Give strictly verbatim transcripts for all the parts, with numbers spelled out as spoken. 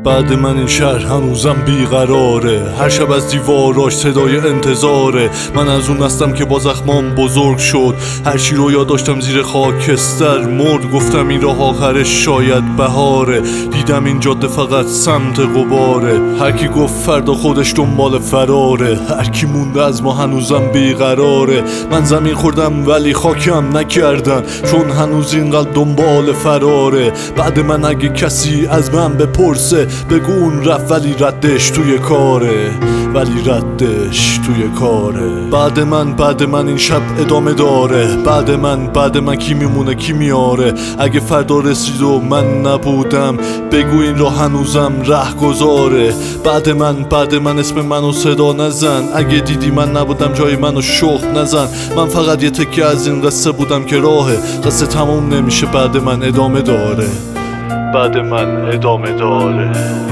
بعد من این شهر هنوزم بیقراره، هر شب از دیواراش صدای انتظاره. من از اون هستم که با زخمام بزرگ شد، هر چی رو یاد داشتم زیر خاکستر مرد. گفتم این راه آخرش شاید بهاره، دیدم این جاده فقط سمت غباره. هر کی گفت فردا خودش دنبال فراره، هر کی مونده از ما هنوزم بیقراره. من زمین خوردم ولی خاکم نکردن، چون هنوز اینقدر دنبال فراره. بعد من اگه کسی از من بپرسه، بگو اون رفت ولی ردش توی کاره، ولی ردش توی کاره. بعد من بعد من این شب ادامه داره، بعد من بعد من کی میمونه کی میاره. اگه فردا رسید و من نبودم، بگو این را هنوزم ره گذاره. بعد من بعد من اسم منو صدا نزن، اگه دیدی من نبودم جای منو شخ نزن. من فقط یه تکه از این قصه بودم که راهه، قصه تموم نمیشه، بعد من ادامه داره، بعد من ادامه داره.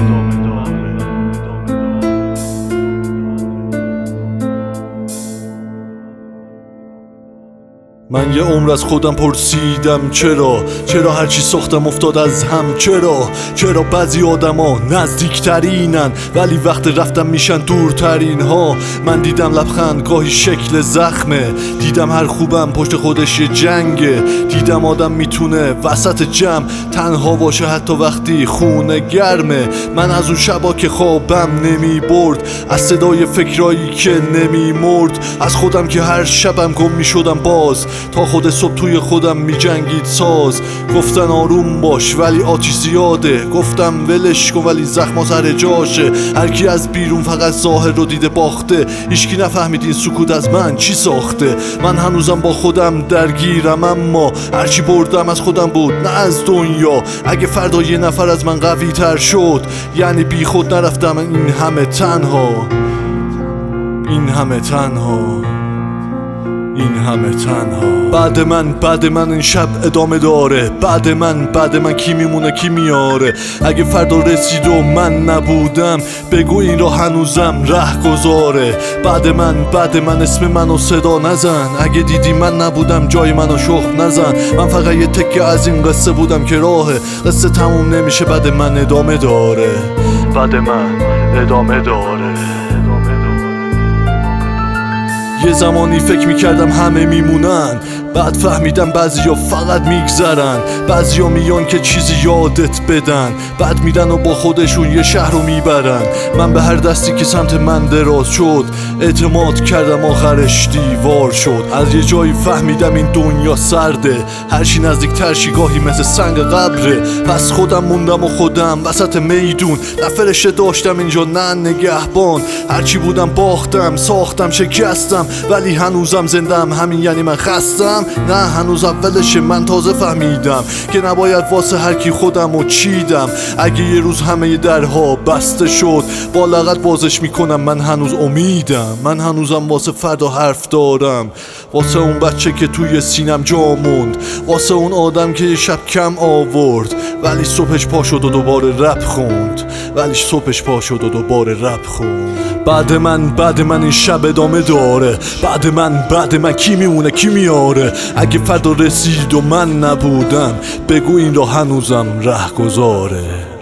من یه عمر از خودم پرسیدم چرا، چرا هرچی ساختم افتاد از هم، چرا چرا بعضی آدما نزدیکترینن ولی وقت رفتم میشن دورترین ها. من دیدم لبخند گاهی شکل زخمه، دیدم هر خوبم پشت خودش یه جنگه. دیدم آدم میتونه وسط جمع تنها باشه حتی وقتی خونه گرمه. من از اون شبا که خوابم نمی برد، از صدای فکرایی که نمی مرد، از خودم که هر شبم گم میشدم باز، تا خود صبح توی خودم می جنگید ساز. گفتن آروم باش ولی آتیش زیاده، گفتم ولش کن ولی زخم سر جاشه. هر کی از بیرون فقط ظاهر رو دیده باخته، هیچکی نفهمید این سکوت از من چی ساخته. من هنوزم با خودم درگیرم، اما هرچی بردم از خودم بود نه از دنیا. اگه فردا یه نفر از من قوی تر شد، یعنی بی خود نرفتم این همه تنها، این همه تنها، این همه تنها. بعد من بعد من این شب ادامه داره، بعد من بعد من کی میمونه کی میاره. اگه فردا رسید و من نبودم، بگو این را هنوزم ره گذاره. بعد من بعد من اسم منو صدا نزن، اگه دیدی من نبودم جای منو شخ نزن. من فقط یه تکه از این قصه بودم که راهه، قصه تموم نمیشه، بعد من ادامه داره، بعد من ادامه داره. یه زمانی فکر میکردم همه میمونن، بعد فهمیدم بعضیا فقط میگذرن. بعضیا میان که چیزی یادت بدن، بعد میدن و با خودشون یه شهر رو میبرن. من به هر دستی که سمت من دراز شد اعتماد کردم، آخرش دیوار شد. از یه جایی فهمیدم این دنیا سرده، هرچی نزدیک ترشی گاهی مثل سنگ قبره. پس خودم موندم و خودم وسط میدون، نه فرشته داشتم اینجا نه نگهبان. هرچی بودم باختم ساختم شکستم، ولی هنوزم زندم، همین یعنی من خستم. نه هنوز اولشه، من تازه فهمیدم که نباید واسه هر کی خودم رو چیدم. اگه یه روز همه درها بسته شد، با لغت بازش میکنم من هنوز امیدم. من هنوزم واسه فردا حرف دارم، واسه اون بچه که توی سینم جا موند، واسه اون آدم که یه شب کم آورد ولی صبحش پا شد و دوباره رپ خوند، ولی صبحش پا شد و دوباره رپ خوند. بعد من بعد من این شب ادامه داره، بعد من بعد من کی میمونه کی میاره. اگه فردا رسید و من نبودم، بگو این را هنوزم ره گذاره.